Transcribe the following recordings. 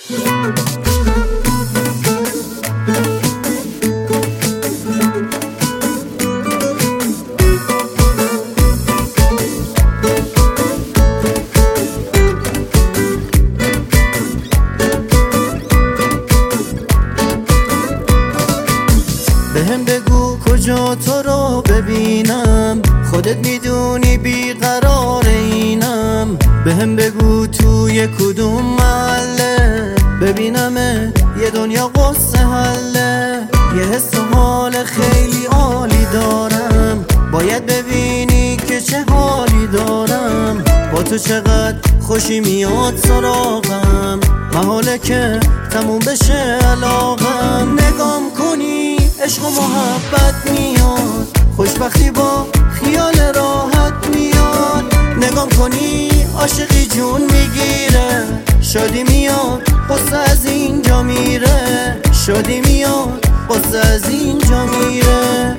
بهم بگو کجا تو رو ببینم، خودت میدونی بیقرار اینم. بهم بگو توی کدوم محله ببینم یه دنیا قصه حله. یه حس و حال خیلی عالی دارم، باید ببینی که چه حالی دارم. با تو چقدر خوشی میاد سراغم، محاله که تموم بشه علاقم. نگام کنی عشق و محبت میاد، خوشبختی با خیال راحت میاد. نگام کنی عاشقی جون میگیره، شادی میاد قصه از اینجا میره. شادی میاد قصه از اینجا میره.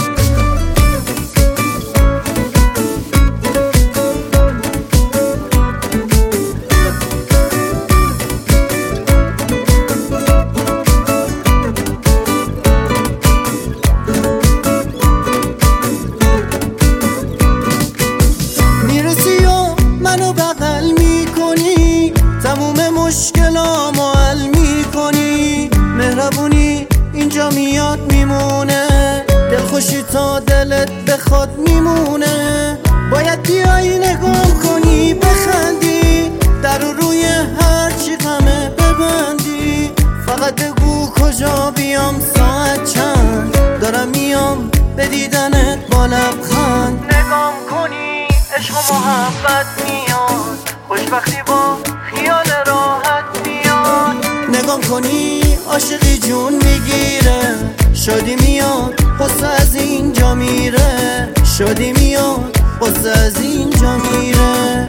مشکلامو حل میکنی، مهربونی اینجا میاد میمونه. دلخوشی تا دلت بخواد میمونه. باید بیایی نگام کنی بخندی، در روی هرچی غمه ببندی. فقط بگو کجا بیام، ساعت چند، دارم میام به دیدنت با لبخند. نگام کنی عشق و محبت میاد، خوشبختی با خیال راحت میاد. نگام کنی عاشقی جون میگیره، شادی میاد قصه از اینجا میره. شادی میاد قصه از اینجا میره.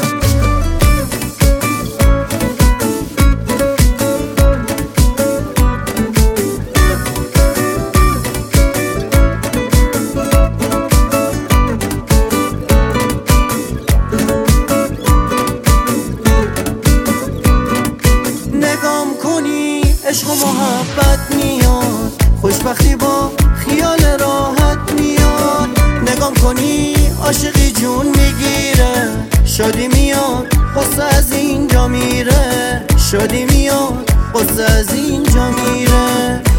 عشق و محبت میاد، خوشبختی با خیال راحت میاد. نگام کنی عاشقی جون میگیره، شادی میاد قصه از اینجا میره. شادی میاد قصه از اینجا میره.